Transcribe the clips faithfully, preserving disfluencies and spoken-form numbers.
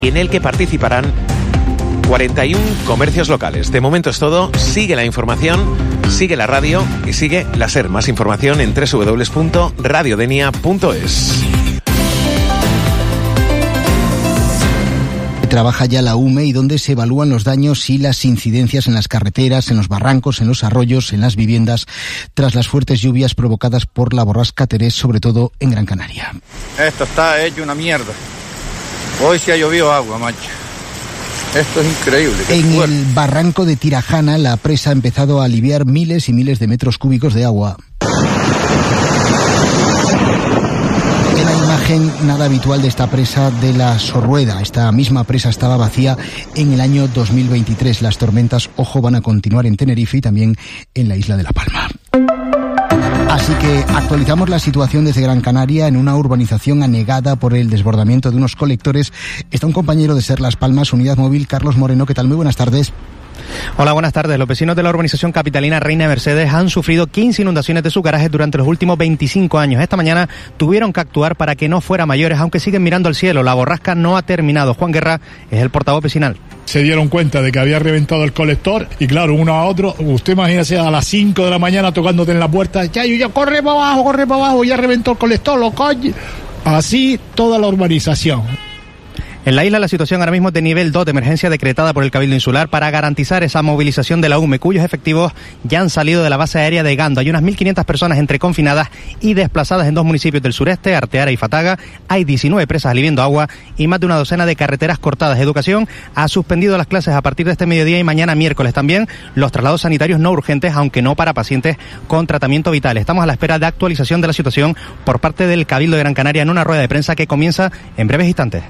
en el que participarán cuarenta y uno comercios locales. De momento es todo. Sigue la información, sigue la radio y sigue la SER. Más información en doble u doble u doble u punto radiodenia punto es. Trabaja ya la U M E y donde se evalúan los daños y las incidencias en las carreteras, en los barrancos, en los arroyos, en las viviendas, tras las fuertes lluvias provocadas por la borrasca Terés, sobre todo en Gran Canaria. Esto está hecho una mierda. Hoy sí ha llovido agua, macho. Esto es increíble. En fuerte. El barranco de Tirajana, la presa ha empezado a aliviar miles y miles de metros cúbicos de agua. Nada habitual de esta presa de la Sorrueda. Esta misma presa estaba vacía en el año dos mil veintitrés. Las tormentas, ojo, van a continuar en Tenerife y también en la isla de La Palma. Así que actualizamos la situación desde Gran Canaria. En una urbanización anegada por el desbordamiento de unos colectores está un compañero de SER Las Palmas, Unidad Móvil, Carlos Moreno. ¿Qué tal? Muy buenas tardes. Hola, buenas tardes. Los vecinos de la urbanización capitalina Reina de Mercedes han sufrido quince inundaciones de sus garajes durante los últimos veinticinco años. Esta mañana tuvieron que actuar para que no fuera mayores, aunque siguen mirando al cielo. La borrasca no ha terminado. Juan Guerra es el portavoz vecinal. Se dieron cuenta de que había reventado el colector y claro, uno a otro, usted imagínese a las cinco de la mañana tocándote en la puerta, ya, ya, corre para abajo, corre para abajo, ya reventó el colector, lo coño. Así toda la urbanización. En la isla la situación ahora mismo es de nivel dos de emergencia decretada por el Cabildo Insular para garantizar esa movilización de la U M E, cuyos efectivos ya han salido de la base aérea de Gando. Hay unas mil quinientas personas entre confinadas y desplazadas en dos municipios del sureste, Arteara y Fataga. Hay diecinueve presas aliviando agua y más de una docena de carreteras cortadas. Educación ha suspendido las clases a partir de este mediodía y mañana miércoles. También los traslados sanitarios no urgentes, aunque no para pacientes con tratamiento vital. Estamos a la espera de actualización de la situación por parte del Cabildo de Gran Canaria en una rueda de prensa que comienza en breves instantes.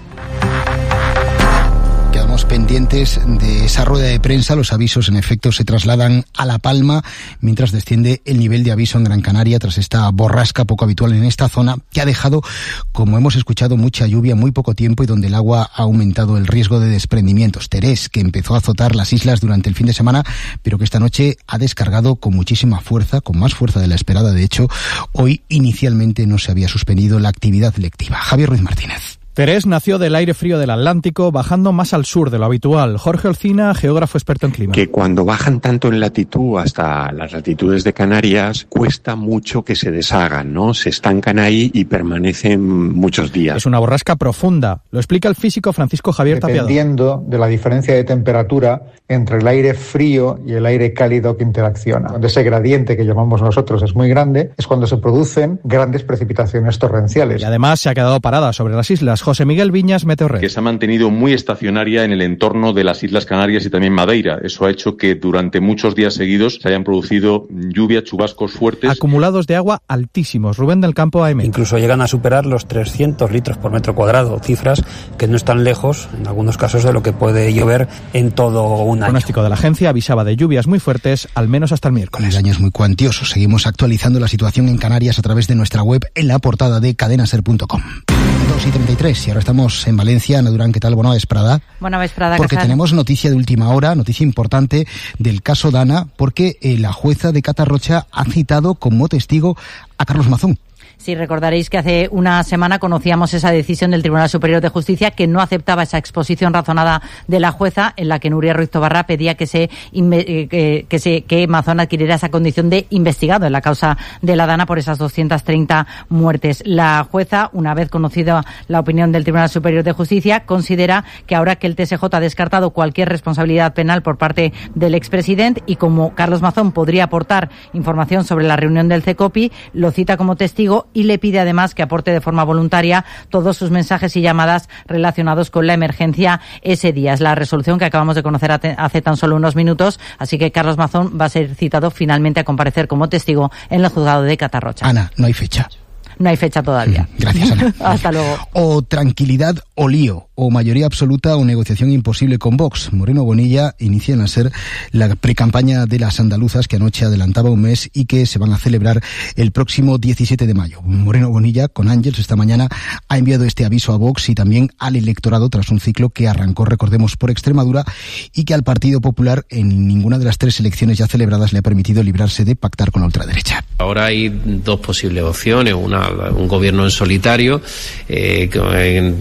Pendientes de esa rueda de prensa. Los avisos en efecto se trasladan a La Palma mientras desciende el nivel de aviso en Gran Canaria tras esta borrasca poco habitual en esta zona que ha dejado, como hemos escuchado, mucha lluvia, muy poco tiempo y donde el agua ha aumentado el riesgo de desprendimientos. Terés, que empezó a azotar las islas durante el fin de semana, pero que esta noche ha descargado con muchísima fuerza, con más fuerza de la esperada. De hecho, hoy inicialmente no se había suspendido la actividad lectiva. Javier Ruiz Martínez. Terés nació del aire frío del Atlántico, bajando más al sur de lo habitual. Jorge Olcina, geógrafo experto en clima. Que cuando bajan tanto en latitud hasta las latitudes de Canarias, cuesta mucho que se deshagan, ¿no? Se estancan ahí y permanecen muchos días. Es una borrasca profunda, lo explica el físico Francisco Javier Tapiado. Dependiendo de la diferencia de temperatura entre el aire frío y el aire cálido que interacciona. Cuando ese gradiente que llamamos nosotros es muy grande, es cuando se producen grandes precipitaciones torrenciales. Y además se ha quedado parada sobre las islas. José Miguel Viñas, Meteorred. Que se ha mantenido muy estacionaria en el entorno de las Islas Canarias y también Madeira. Eso ha hecho que durante muchos días seguidos se hayan producido lluvias, chubascos fuertes. Acumulados de agua altísimos. Rubén del Campo, A M. Incluso llegan a superar los trescientos litros por metro cuadrado, cifras que no están lejos, en algunos casos, de lo que puede llover en todo un año. El pronóstico de la agencia avisaba de lluvias muy fuertes, al menos hasta el miércoles. El daño es muy cuantioso. Seguimos actualizando la situación en Canarias a través de nuestra web en la portada de cadena ser punto com. dos y treinta y tres y ahora estamos en Valencia. Ana Durán, ¿qué tal? Buena vesprada. Buena vesprada, Porque Casal. tenemos noticia de última hora, noticia importante del caso Dana, porque eh, la jueza de Catarrocha ha citado como testigo a Carlos Mazón. Sí, recordaréis que hace una semana conocíamos esa decisión del Tribunal Superior de Justicia que no aceptaba esa exposición razonada de la jueza en la que Nuria Ruiz Tobarra pedía que se que, que se que Mazón adquiriera esa condición de investigado en la causa de la Dana por esas doscientas treinta muertes. La jueza, una vez conocida la opinión del Tribunal Superior de Justicia, considera que ahora que el T S J ha descartado cualquier responsabilidad penal por parte del expresidente y como Carlos Mazón podría aportar información sobre la reunión del CECOPI, lo cita como testigo y le pide además que aporte de forma voluntaria todos sus mensajes y llamadas relacionados con la emergencia ese día. Es la resolución que acabamos de conocer hace tan solo unos minutos, así que Carlos Mazón va a ser citado finalmente a comparecer como testigo en el juzgado de Catarrocha. Ana, no hay fecha. No hay fecha todavía. Gracias, Ana. Hasta luego. O tranquilidad o lío, o mayoría absoluta o negociación imposible con Vox. Moreno Bonilla inicia en ser la precampaña de las andaluzas que anoche adelantaba un mes y que se van a celebrar el próximo diecisiete de mayo. Moreno Bonilla, con Ángels, esta mañana ha enviado este aviso a Vox y también al electorado tras un ciclo que arrancó, recordemos, por Extremadura y que al Partido Popular en ninguna de las tres elecciones ya celebradas le ha permitido librarse de pactar con la ultraderecha. Ahora hay dos posibles opciones, una un gobierno en solitario, eh,